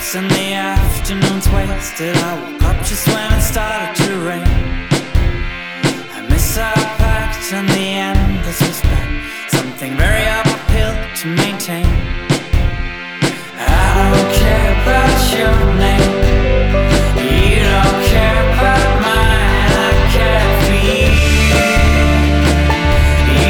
nights and the afternoons wasted. I woke up just when it started to rain. I miss our pact and the end